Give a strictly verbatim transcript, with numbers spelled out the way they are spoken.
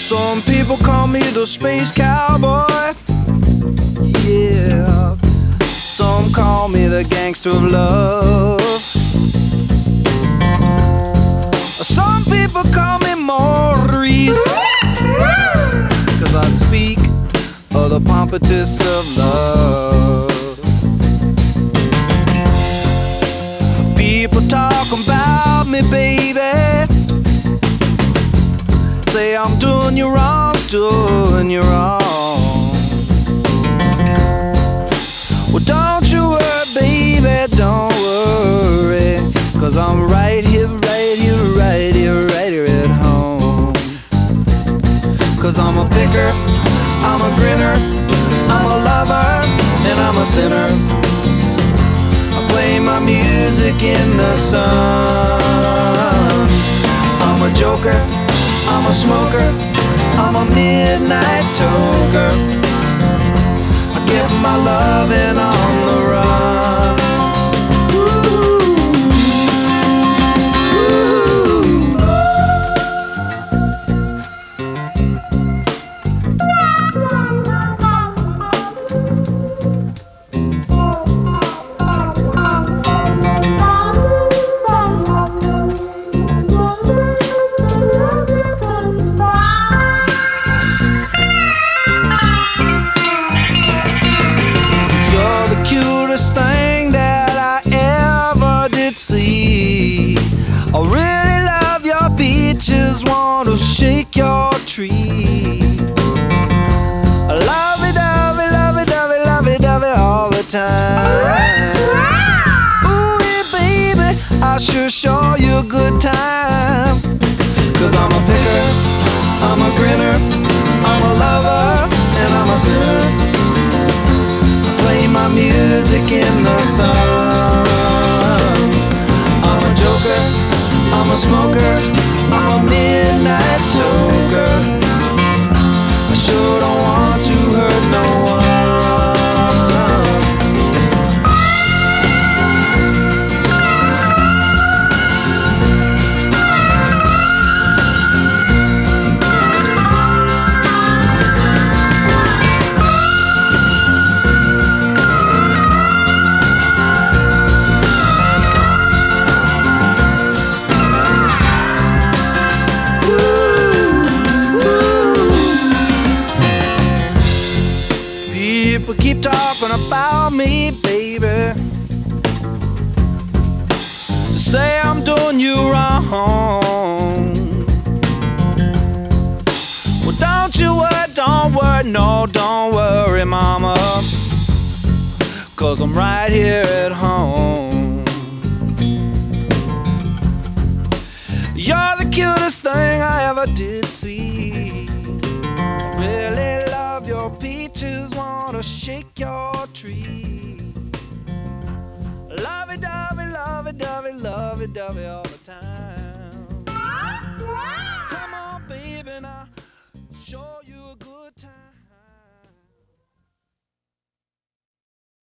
Some people call me the space cowboy. Yeah. Some call me the gangster of love. Some people call me Maurice, 'cause I speak of the pompatus of love. People talk about me, baby, say I'm doing you wrong, doing you wrong. Well, don't you worry, baby, don't worry, 'cause I'm right here, right here, right here, right here at home. 'Cause I'm a picker, I'm a grinner, I'm a lover, and I'm a sinner. I play my music in the sun. I'm a joker, I'm a smoker, I'm a midnight toker. I get my loving on the run. Thing that I ever did see. I really love your beaches, want to shake your tree. Lovey dovey, lovey dovey, lovey dovey all the time. Ooh, yeah, baby, I sure show you a good time. 'Cause I'm a picker, I'm a grinner, I'm a lover, and I'm a sinner. Play my music in the sun. I'm a joker, I'm a smoker, I'm a midnight toker. I sure don't want to hurt no one. People keep talking about me, baby, say I'm doing you wrong. Well, don't you worry, don't worry, no, don't worry, mama, 'cause I'm right here at home. You're the cutest thing I ever did see. I really love your peaches, wanna shake your tree. Lovey-dovey, lovey-dovey, lovey-dovey all the time.